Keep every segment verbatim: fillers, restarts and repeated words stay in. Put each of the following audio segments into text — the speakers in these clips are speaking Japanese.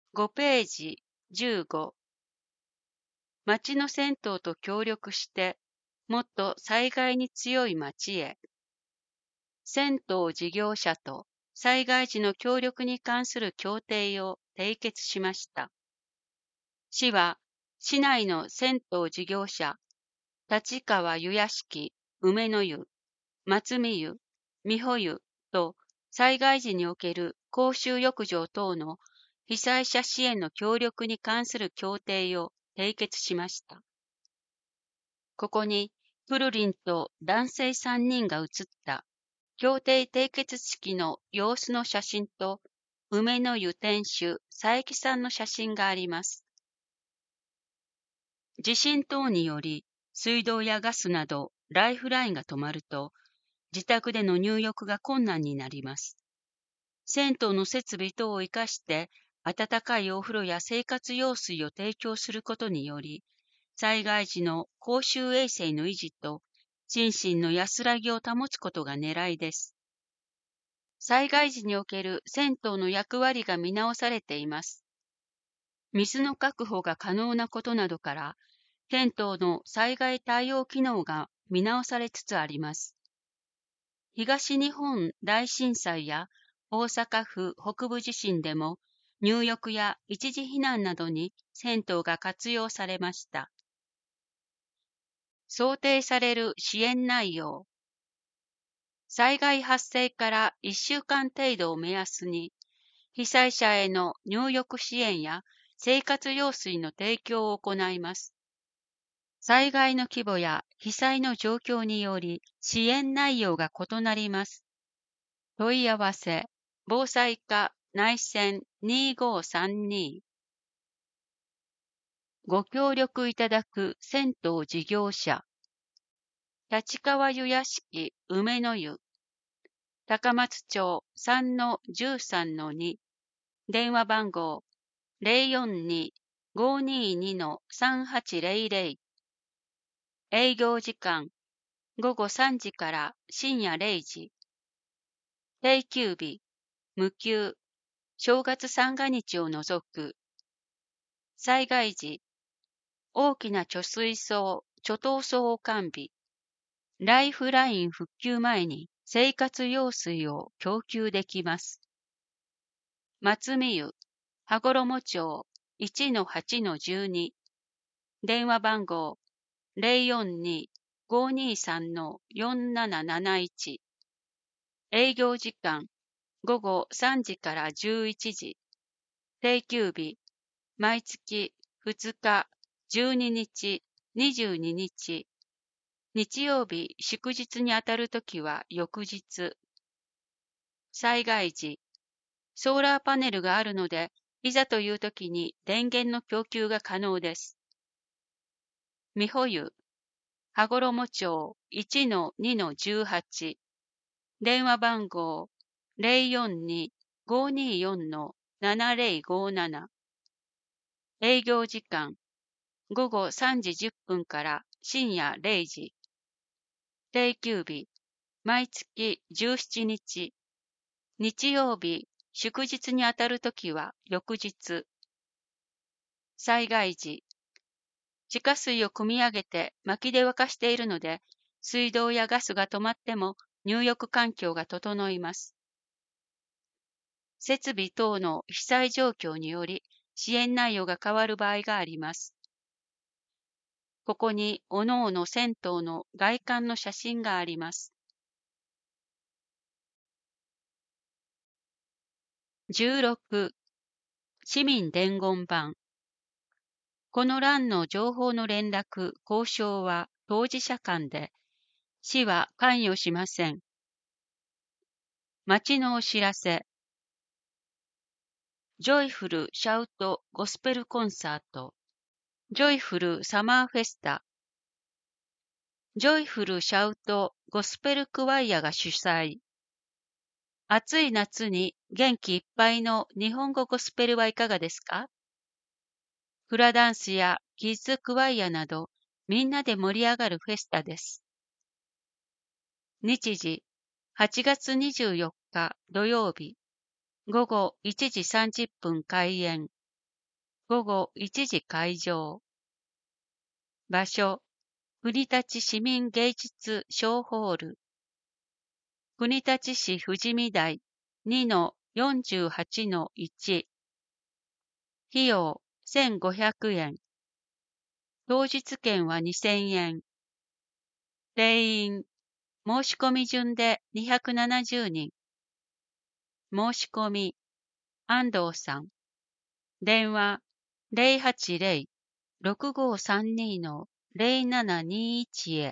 ごページじゅうご。町の銭湯と協力して、もっと災害に強い町へ。銭湯事業者と災害時の協力に関する協定を締結しました。市は、市内の銭湯事業者、立川湯屋敷、梅の湯、松見湯、美保湯と災害時における公衆浴場等の被災者支援の協力に関する協定を締結しました。ここにプルリンと男性さんにんが写った協定締結式の様子の写真と梅の湯店主佐伯さんの写真があります。地震等により水道やガスなどライフラインが止まると自宅での入浴が困難になります。銭湯の設備等を生かして温かいお風呂や生活用水を提供することにより、災害時の公衆衛生の維持と心身の安らぎを保つことが狙いです。災害時における銭湯の役割が見直されています。水の確保が可能なことなどから、県等の災害対応機能が見直されつつあります。東日本大震災や大阪府北部地震でも入浴や一時避難などに銭湯が活用されました。想定される支援内容。災害発生からいっしゅうかん程度を目安に、被災者への入浴支援や生活用水の提供を行います。災害の規模や被災の状況により支援内容が異なります。問い合わせ、防災課内線にごさんに。ご協力いただく銭湯事業者、立川湯屋敷梅の湯、高松町 さんのじゅうさんのに、電話番号 ゼロよんに ごにに さんはちゼロゼロ。営業時間ごごさんじから深夜れいじ。定休日、無休、正月三が日を除く。災害時、大きな貯水槽、貯湯槽を完備。ライフライン復旧前に生活用水を供給できます。松見湯、羽衣町 いちのはちのじゅうに。電話番号 ゼロよんに ごにさん よんなななないち。営業時間ごごさんじからじゅういちじ。定休日毎月ふつか、じゅうににち、にじゅうににち。日曜日祝日にあたるときは翌日。災害時、ソーラーパネルがあるので、いざというときに電源の供給が可能です。美保湯、羽衣町 いちのにのじゅうはち。電話番号 ゼロよんに ごによん ななゼロごなな。営業時間ごごさんじじゅっぷんから深夜れいじ。定休日毎月じゅうしちにち。日曜日祝日にあたるときは翌日。災害時、地下水を汲み上げて薪で沸かしているので、水道やガスが止まっても入浴環境が整います。設備等の被災状況により支援内容が変わる場合があります。ここに各々銭湯の外観の写真があります。じゅうろく、市民伝言板。この欄の情報の連絡、交渉は当事者間で、市は関与しません。町のお知らせ。ジョイフルシャウトゴスペルコンサート。ジョイフルサマーフェスタ。ジョイフルシャウトゴスペルクワイアが主催。暑い夏に元気いっぱいの日本語ゴスペルはいかがですか？フラダンスやキッズクワイアなどみんなで盛り上がるフェスタです。日時はちがつにじゅうよっか土曜日午後いちじさんじゅっぷん開演。 午後いちじ開場。場所、国立市民芸術小ホール。国立市富士見台 にのよんじゅうはちのいち。費用せんごひゃくえん。当日券はにせんえん。定員、申し込み順でにひゃくななじゅうにん。申し込み、安藤さん。電話、ゼロはちゼロ ろくごさんにのゼロななにいちへ。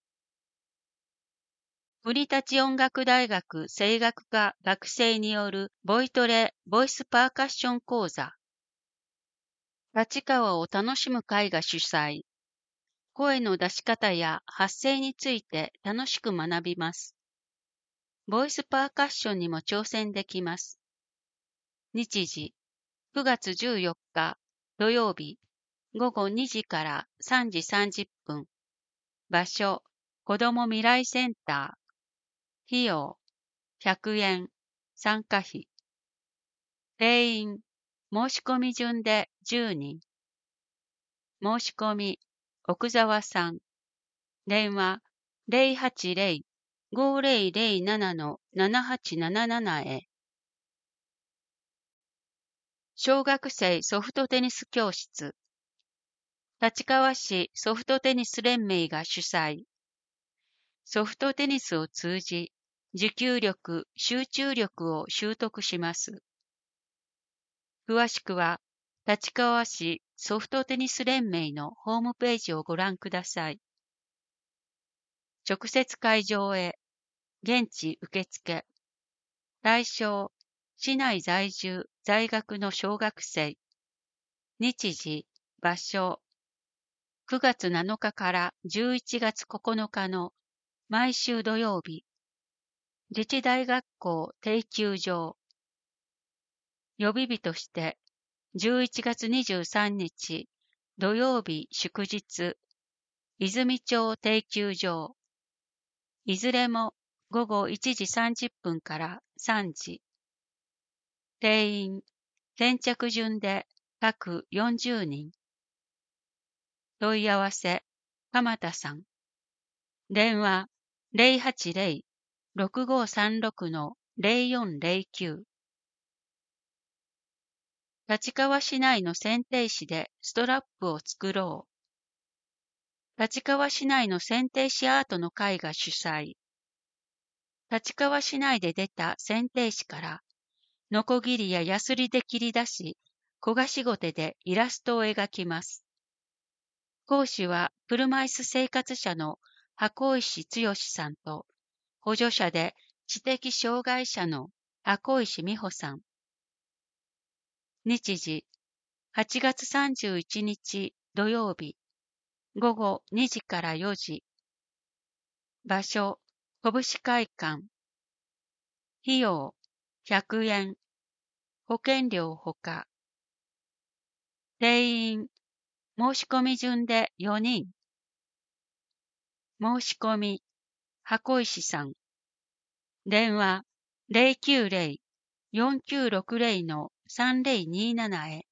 国立音楽大学声楽科学生によるボイトレ・ボイスパーカッション講座。立川を楽しむ会が主催。声の出し方や発声について楽しく学びます。ボイスパーカッションにも挑戦できます。日時、くがつじゅうよっか土曜日、ごごにじからさんじさんじゅっぷん。場所、子ども未来センター。費用、ひゃくえん。参加費。定員、申し込み順でじゅうにん。申し込み、奥沢さん。電話、ゼロはちゼロ ごゼロゼロななのななはちななななへ。小学生ソフトテニス教室。立川市ソフトテニス連盟が主催。ソフトテニスを通じ、持久力、集中力を習得します。詳しくは、立川市ソフトテニス連盟のホームページをご覧ください。直接会場へ、現地受付。対象、市内在住、在学の小学生。日時、場所。くがつなのかからじゅういちがつここのかの毎週土曜日。自治大学校定休場。予備日として、じゅういちがつにじゅうさんにち土曜日祝日。泉町定休場。いずれもごごいちじさんじゅっぷんからさんじ。定員、先着順で各よんじゅうにん。問い合わせ、鎌田さん。電話、ゼロはちゼロ ろくごさんろくのゼロよんゼロきゅう。立川市内の剪定士でストラップを作ろう。立川市内の剪定士アートの会が主催。立川市内で出た剪定士から、ノコギリやヤスリで切り出し、焦がしごてでイラストを描きます。講師は車椅子生活者の箱石剛さんと、補助者で知的障害者の箱石美穂さん。日時、はちがつさんじゅういちにち土曜日、ごごにじからよじ。場所、拳会館。費用、ひゃくえん。保険料ほか。定員、申し込み順でよにん。申し込み、箱石さん。電話、ゼロきゅうゼロ よんきゅうろくゼロのさんゼロにななへ。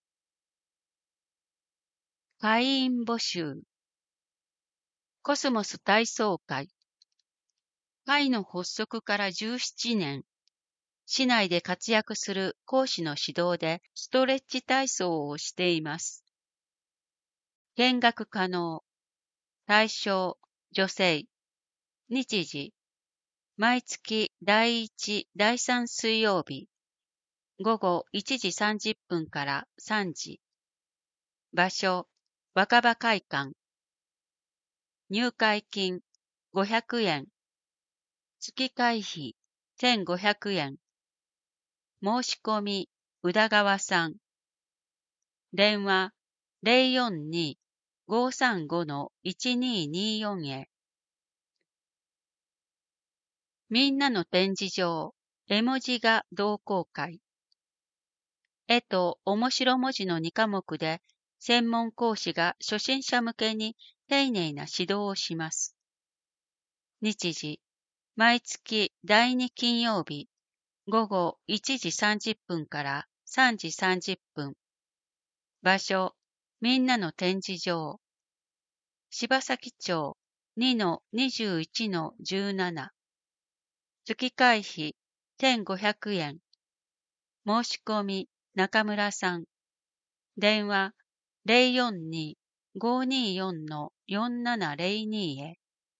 会員募集。コスモス体操会。会の発足からじゅうななねん。市内で活躍する講師の指導でストレッチ体操をしています。見学可能。対象、女性。日時、毎月だいいち、だいさん水曜日。ごごいちじさんじゅっぷんからさんじ。場所、若葉会館。入会金ごひゃくえん。月会費せんごひゃくえん。申し込み、宇田川さん。電話ゼロよんに ごさんごのいちにによんへ。みんなの展示場、絵文字が同好会。絵と面白文字のにかもくで、専門講師が初心者向けに丁寧な指導をします。日時、毎月だいに金曜日、ごごいちじさんじゅっぷんからさんじさんじゅっぷん。 場所、みんなの展示場。柴崎町 にのにじゅういちのじゅうなな。月会費せんごひゃくえん。申し込み中村さん。電話 ゼロよんにーごーにーよんのよんななゼロにへ。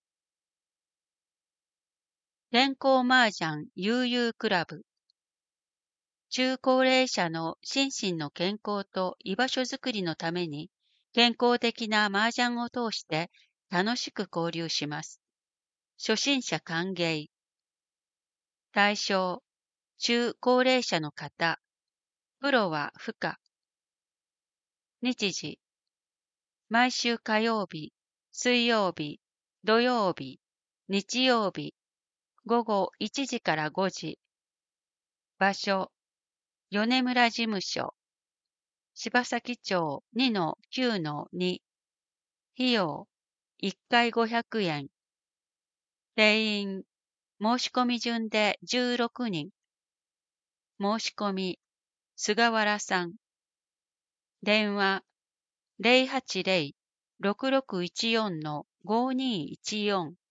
健康麻雀悠々クラブ。中高齢者の心身の健康と居場所づくりのために健康的な麻雀を通して楽しく交流します。初心者歓迎。対象、中高齢者の方。プロは不可。日時、毎週火曜日、水曜日、土曜日、日曜日、午後いちじからごじ。場所、米村事務所。柴崎町 にのきゅうのに。費用、いっかいごひゃくえん。定員、申し込み順でじゅうろくにん。申し込み、菅原さん。電話、ゼロはちゼロ ろくろくいちよんのごにーいちよん。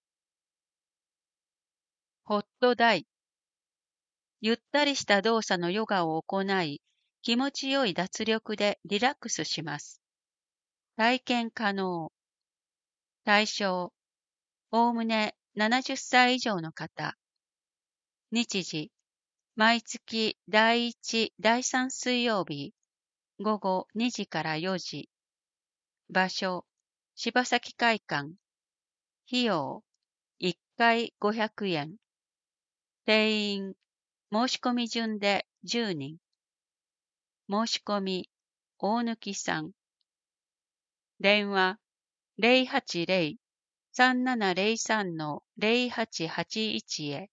ホットダイ。ゆったりした動作のヨガを行い、気持ちよい脱力でリラックスします。体験可能。対象、おおむねななじゅっさい以上の方。日時、毎月だいいち、だいさん水曜日、午後にじからよじ。場所、柴崎会館。費用、いっかいごひゃくえん。定員、申し込み順でじゅうにん。申し込み、大貫さん。電話、ゼロはちゼロ さんななゼロさんのゼロはちはちいちへ。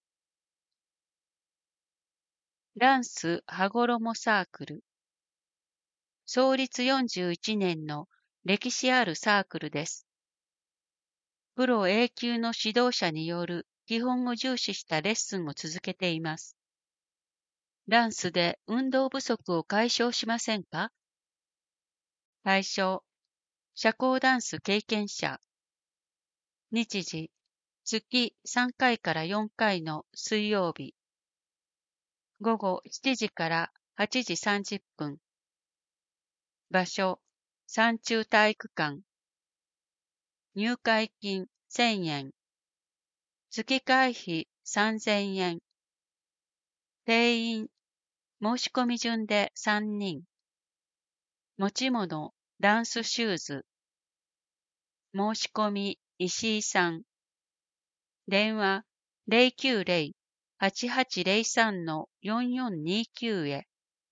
ダンス羽衣サークル。創立よんじゅういちねんの歴史あるサークルです。プロ A 級の指導者による基本を重視したレッスンを続けています。ダンスで運動不足を解消しませんか？対象、社交ダンス経験者。日時、月さんかいからよんかいの水曜日。午後しちじからはちじさんじゅっぷん。場所、山中体育館。入会金せんえん。月会費さんぜんえん。定員、申し込み順でさんにん。持ち物、ダンスシューズ。申し込み、石井さん。電話、ゼロきゅうゼロ はちはちゼロさんのよんよんにきゅうへ。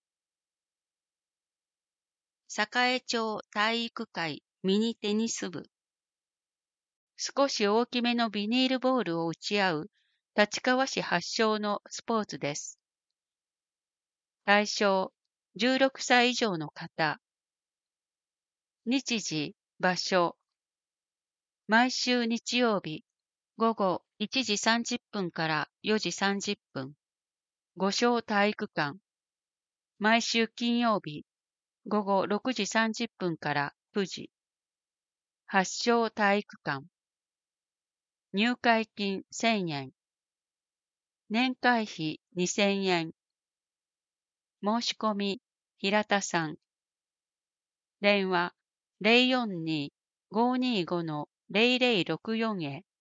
栄町体育会ミニテニス部。少し大きめのビニールボールを打ち合う立川市発祥のスポーツです。対象、じゅうろくさい以上の方。日時、場所。毎週日曜日、午後いちじさんじゅっぷんからよじさんじゅっぷん。五小体育館。毎週金曜日、午後ろくじさんじゅっぷんからくじ。八小体育館。入会金せんえん。年会費にせんえん。申し込み、平田さん。電話、ゼロよんにーごーにーごのゼロゼロろくよんへ。